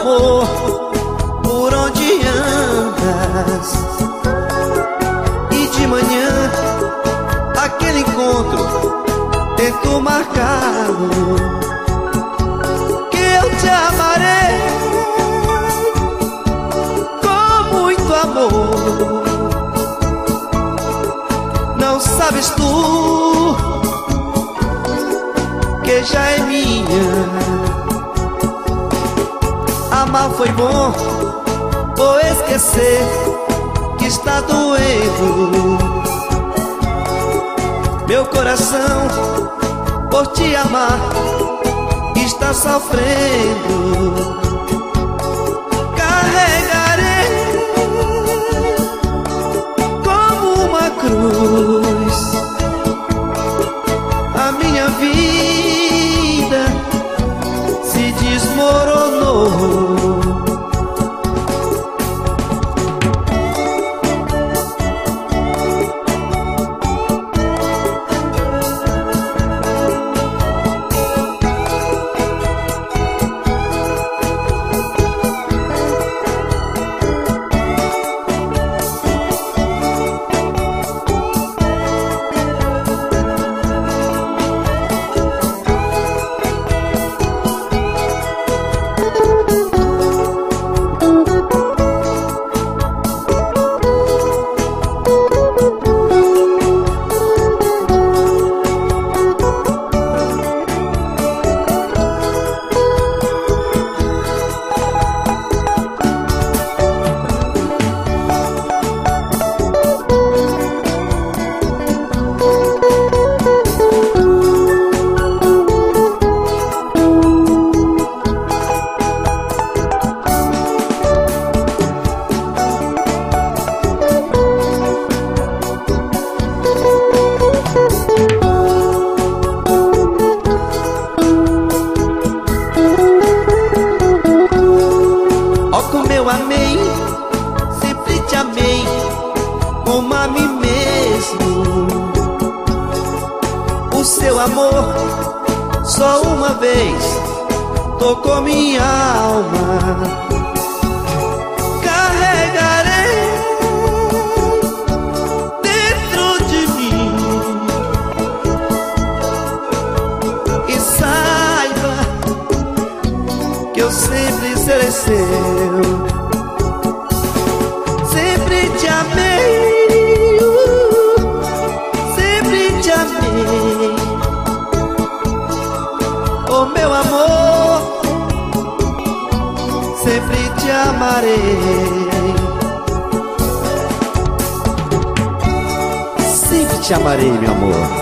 amor, por onde andas? E de manhã, aquele encontro, tento marcá-lo, que eu te amarei com muito amor. Não sabes tu que já é minha. Amar foi bom, vou esquecer que está doendo. Meu coração, por te amar, está sofrendo. Carregarei como uma cruz a minha vida se desmoronou. Como eu amei, sempre te amei, como a mim mesmo. O seu amor, só uma vez, tocou minha alma. Carregarei dentro de mim e saiba que eu sempre serei seu. Sempre te amei, sempre te amei. Oh meu amor, sempre te amarei. Sempre te amarei, meu amor.